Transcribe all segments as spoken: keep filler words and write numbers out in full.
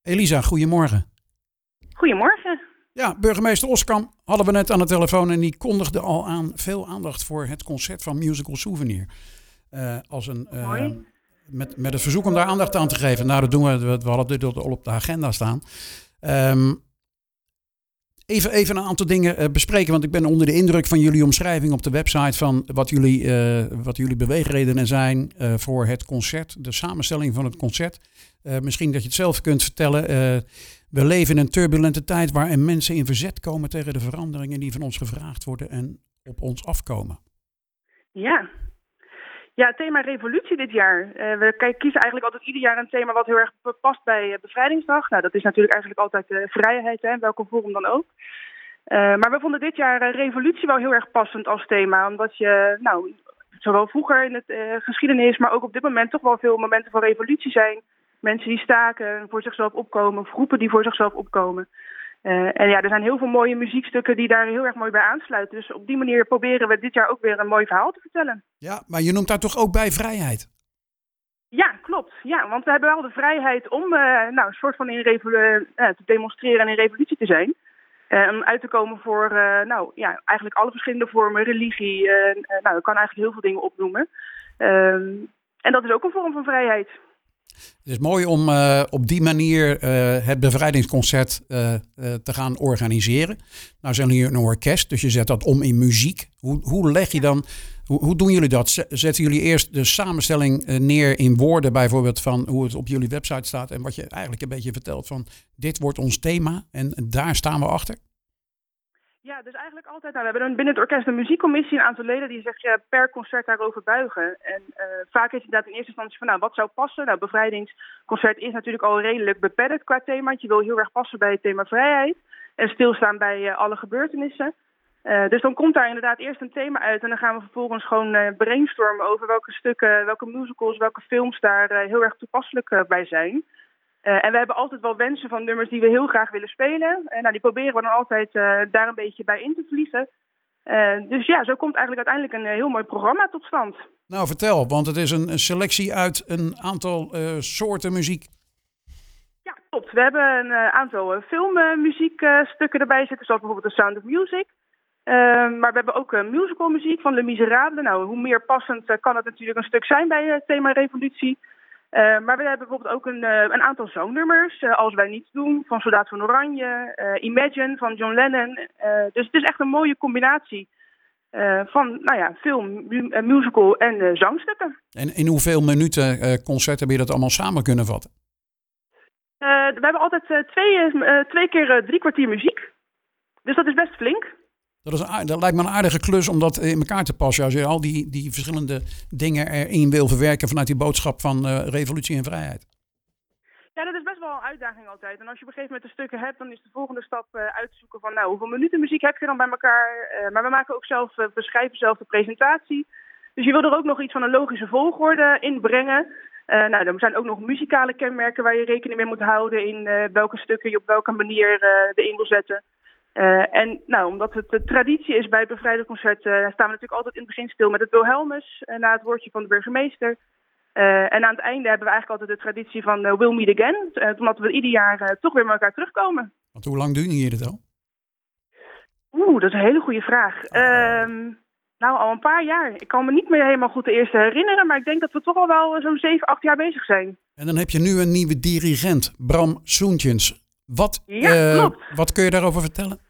Elisa, goedemorgen. Goedemorgen. Ja, burgemeester Oskam hadden we net aan de telefoon en die kondigde al aan veel aandacht voor het concert van Musical Souvenir. Uh, als een, uh, met, met het verzoek om daar aandacht aan te geven. Nou, dat doen we. We hadden dit al op de agenda staan. Um, even, even een aantal dingen uh, bespreken, want ik ben onder de indruk van jullie omschrijving op de website van wat jullie, uh, wat jullie beweegredenen zijn uh, voor het concert, de samenstelling van het concert. Uh, misschien dat je het zelf kunt vertellen. Uh, we leven in een turbulente tijd waarin mensen in verzet komen tegen de veranderingen die van ons gevraagd worden en op ons afkomen. Ja. Ja, het thema revolutie dit jaar. Uh, we kiezen eigenlijk altijd ieder jaar een thema wat heel erg past bij uh, Bevrijdingsdag. Nou, dat is natuurlijk eigenlijk altijd uh, vrijheid, hè, in welke vorm dan ook. Uh, maar we vonden dit jaar uh, revolutie wel heel erg passend als thema. Omdat je, nou, zowel vroeger in het uh, geschiedenis, maar ook op dit moment toch wel veel momenten van revolutie zijn. Mensen die staken, voor zichzelf opkomen, of groepen die voor zichzelf opkomen. Uh, en ja, er zijn heel veel mooie muziekstukken die daar heel erg mooi bij aansluiten. Dus op die manier proberen we dit jaar ook weer een mooi verhaal te vertellen. Ja, maar je noemt daar toch ook bij vrijheid? Ja, klopt. Ja, want we hebben wel de vrijheid om uh, nou, een soort van in revolu- uh, te demonstreren en in revolutie te zijn. Uh, om uit te komen voor uh, nou, ja, eigenlijk alle verschillende vormen, religie. Uh, uh, nou, ik kan eigenlijk heel veel dingen opnoemen. Uh, en dat is ook een vorm van vrijheid. Het is mooi om uh, op die manier uh, het bevrijdingsconcert uh, uh, te gaan organiseren. Nou zijn hier een orkest, dus je zet dat om in muziek. Hoe, hoe leg je dan, hoe, hoe doen jullie dat? Zetten jullie eerst de samenstelling uh, neer in woorden, bijvoorbeeld van hoe het op jullie website staat en wat je eigenlijk een beetje vertelt van dit wordt ons thema en daar staan we achter? Ja, dus eigenlijk altijd, nou, we hebben binnen het orkest een muziekcommissie, een aantal leden die zich uh, per concert daarover buigen. En uh, vaak is het inderdaad in eerste instantie van, nou, wat zou passen? Nou, bevrijdingsconcert is natuurlijk al redelijk beperkt qua thema. Je wil heel erg passen bij het thema vrijheid en stilstaan bij uh, alle gebeurtenissen. Uh, dus dan komt daar inderdaad eerst een thema uit en dan gaan we vervolgens gewoon uh, brainstormen over welke stukken, welke musicals, welke films daar uh, heel erg toepasselijk uh, bij zijn. Uh, en we hebben altijd wel wensen van nummers die we heel graag willen spelen. En nou, die proberen we dan altijd uh, daar een beetje bij in te vliegen. Uh, dus ja, zo komt eigenlijk uiteindelijk een uh, heel mooi programma tot stand. Nou, vertel, want het is een, een selectie uit een aantal uh, soorten muziek. Ja, klopt. We hebben een uh, aantal uh, filmmuziekstukken uh, erbij zitten, zoals bijvoorbeeld The Sound of Music. Uh, maar we hebben ook uh, musicalmuziek van Les Miserables. Nou, hoe meer passend uh, kan het natuurlijk een stuk zijn bij het uh, thema revolutie. Uh, maar we hebben bijvoorbeeld ook een, uh, een aantal zangnummers, uh, Als wij niets doen, van Soldaat van Oranje, uh, Imagine van John Lennon. Uh, dus het is echt een mooie combinatie uh, van nou ja, film, mu- uh, musical en uh, zangstukken. En in hoeveel minuten uh, concert heb je dat allemaal samen kunnen vatten? Uh, we hebben altijd uh, twee, uh, twee keer uh, drie kwartier muziek, dus dat is best flink. Dat, is een, dat lijkt me een aardige klus om dat in elkaar te passen. Als je al die, die verschillende dingen erin wil verwerken vanuit die boodschap van uh, revolutie en vrijheid. Ja, dat is best wel een uitdaging altijd. En als je op een gegeven moment de stukken hebt, dan is de volgende stap uh, uitzoeken van nou, hoeveel minuten muziek heb je dan bij elkaar. Uh, maar we maken ook zelf, uh, we schrijven zelf de presentatie. Dus je wil er ook nog iets van een logische volgorde in brengen. Uh, nou, er zijn ook nog muzikale kenmerken waar je rekening mee moet houden in uh, welke stukken je op welke manier uh, erin wil zetten. Uh, en nou, omdat het de traditie is bij het bevrijdingsconcert, uh, staan we natuurlijk altijd in het begin stil met het Wilhelmus, uh, na het woordje van de burgemeester. Uh, en aan het einde hebben we eigenlijk altijd de traditie van uh, We'll Meet Again, uh, omdat we ieder jaar uh, toch weer met elkaar terugkomen. Want hoe lang doen jullie dit al? Oeh, dat is een hele goede vraag. Uh, nou, al een paar jaar. Ik kan me niet meer helemaal goed de eerste herinneren, maar ik denk dat we toch al wel zo'n zeven, acht jaar bezig zijn. En dan heb je nu een nieuwe dirigent, Bram Soentjens. Wat, ja, uh, wat kun je daarover vertellen?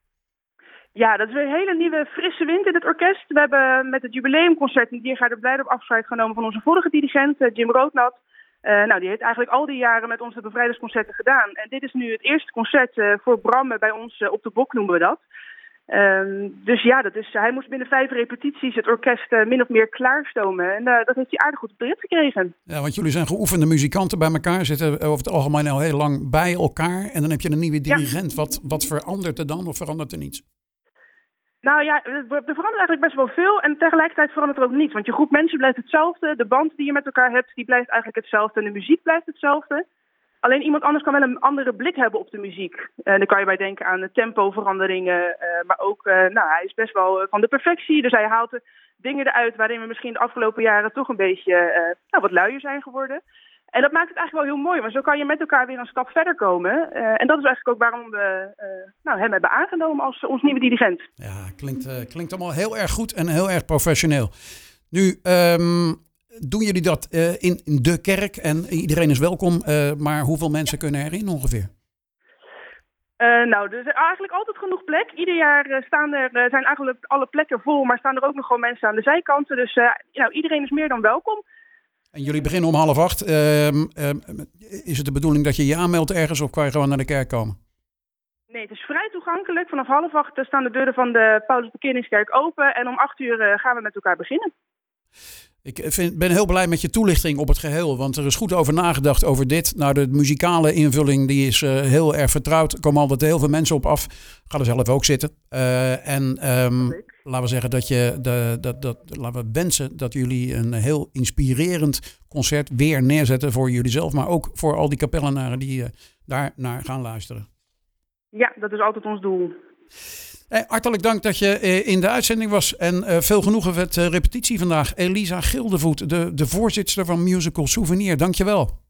Ja, dat is weer een hele nieuwe frisse wind in het orkest. We hebben met het jubileumconcert in Diergaarde Blijdorp afscheid genomen van onze vorige dirigent, Jim Roodnat. Uh, nou, die heeft eigenlijk al die jaren met ons de bevrijdingsconcerten gedaan. En dit is nu het eerste concert uh, voor Bram bij ons uh, op de bok, noemen we dat. Um, dus ja, dat is, hij moest binnen vijf repetities het orkest uh, min of meer klaarstomen. En uh, dat heeft hij aardig goed op de rit gekregen. Ja, want jullie zijn geoefende muzikanten bij elkaar, zitten over het algemeen al heel lang bij elkaar. En dan heb je een nieuwe dirigent. Ja. Wat, wat verandert er dan of verandert er niets? Nou ja, er verandert eigenlijk best wel veel en tegelijkertijd verandert er ook niets. Want je groep mensen blijft hetzelfde, de band die je met elkaar hebt, die blijft eigenlijk hetzelfde en de muziek blijft hetzelfde. Alleen iemand anders kan wel een andere blik hebben op de muziek. En dan kan je bij denken aan de tempoveranderingen, uh, maar ook, uh, nou, hij is best wel van de perfectie. Dus hij haalt de dingen eruit waarin we misschien de afgelopen jaren toch een beetje uh, nou, wat luier zijn geworden. En dat maakt het eigenlijk wel heel mooi, want zo kan je met elkaar weer een stap verder komen. Uh, en dat is eigenlijk ook waarom we uh, nou, hem hebben aangenomen als ons nieuwe dirigent. Ja, klinkt, uh, klinkt allemaal heel erg goed en heel erg professioneel. Nu, um, doen jullie dat uh, in, in de kerk en iedereen is welkom, uh, maar hoeveel mensen kunnen erin ongeveer? Uh, nou, er is eigenlijk altijd genoeg plek. Ieder jaar uh, staan er, uh, zijn eigenlijk alle plekken vol, maar staan er ook nog gewoon mensen aan de zijkanten. Dus uh, nou, iedereen is meer dan welkom. En jullie beginnen om half acht. Uh, uh, is het de bedoeling dat je je aanmeldt ergens of kan je gewoon naar de kerk komen? Nee, het is vrij toegankelijk. Vanaf half acht staan de deuren van de Paulus Bekeerdingskerk open en om acht uur uh, gaan we met elkaar beginnen. Ik vind, ben heel blij met je toelichting op het geheel, want er is goed over nagedacht over dit. Nou, de muzikale invulling die is uh, heel erg vertrouwd. Er komen altijd heel veel mensen op af. Ga er zelf ook zitten. Uh, en um, laten we zeggen dat je, de, dat, dat, laten we wensen dat jullie een heel inspirerend concert weer neerzetten voor jullie zelf, maar ook voor al die kapellenaren die uh, daar naar gaan luisteren. Ja, dat is altijd ons doel. Hey, hartelijk dank dat je uh, in de uitzending was en uh, veel genoegen met uh, repetitie vandaag. Elisa Gildevoet, de, de voorzitster van Musical Souvenir. Dank je wel.